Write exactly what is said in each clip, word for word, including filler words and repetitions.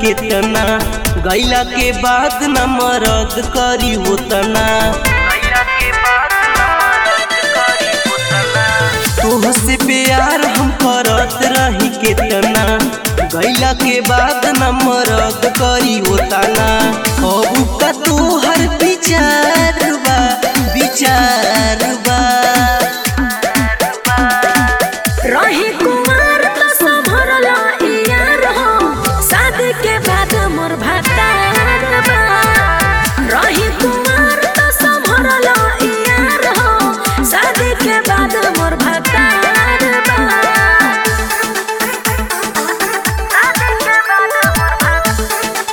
केतना, गैला के बाद न मरद करी होतना। तोहसे प्यार हम करत रही केतना, गैला के बाद न मरद करी होतना। अब का तोहर विचार बा विचार बा रही कुमार तो संभरला यार हो, शादी के बाद मोर भतार बा। रही कुमार तो संभरला यार हो, शादी के बाद मोर भतार बा। शादी के बाद मोर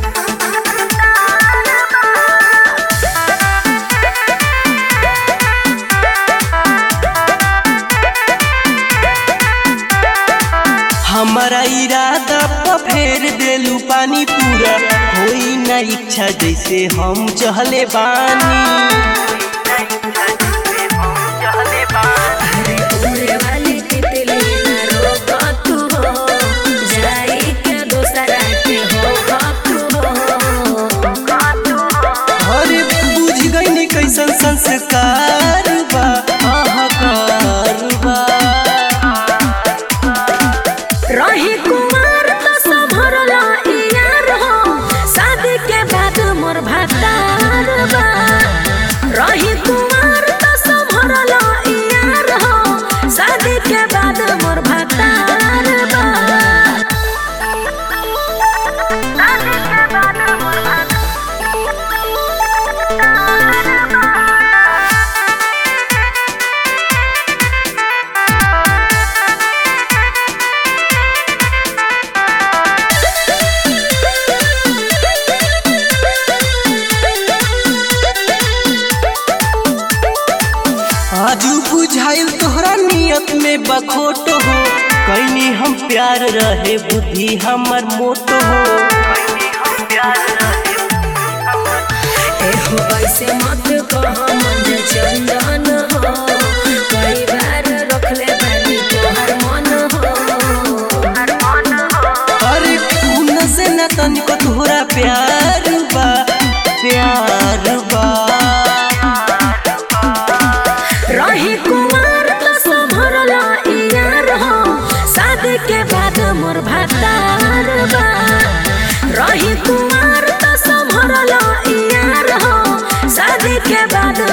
हमारा इरादा पर फेर देलू पानी, पूरा होई ना इच्छा जैसे हम चहले बानी। उड़े वाली तितली ना रोक तू हो, जाई के दोसरा के हो तू हो। अरे बुझ गई कैसन संस्कार बा अहकार बा। रही कुमार तो संभरला यार हो, शादी के बाद मोर भतार बा। रही कुमार तो संभरला यार हो, शादी के बाद मोर भतार बा। शादी के बाद मोर भतार बा। आजू बुझाइल तोहरा नियत में बखोट हो, कैनी हम प्यार रहे बुद्धि हमर मोट हो। एहो ऐसे मत कह मन चंदन हो, कई बार रखले बानी तोहर मन हो। अरे खून से न तनिको तोहरा प्यार बा प्यार बा। रही कुमार तो संभरला यार हो, शादी के बाद मोर भतार बा। रही कुमार तो संभरला यार हो, शादी के बाद